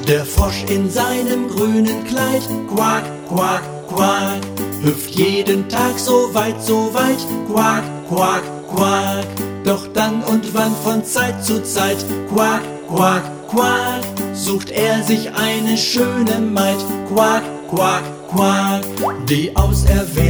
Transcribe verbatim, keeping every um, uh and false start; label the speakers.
Speaker 1: Der Frosch in seinem grünen Kleid, quak, quak, quak, hüpft jeden Tag so weit, so weit, quak, quak, quak. Doch dann und wann von Zeit zu Zeit, quak, quak, quak, sucht er sich eine schöne Maid, quak, quak, quak, die auserwählt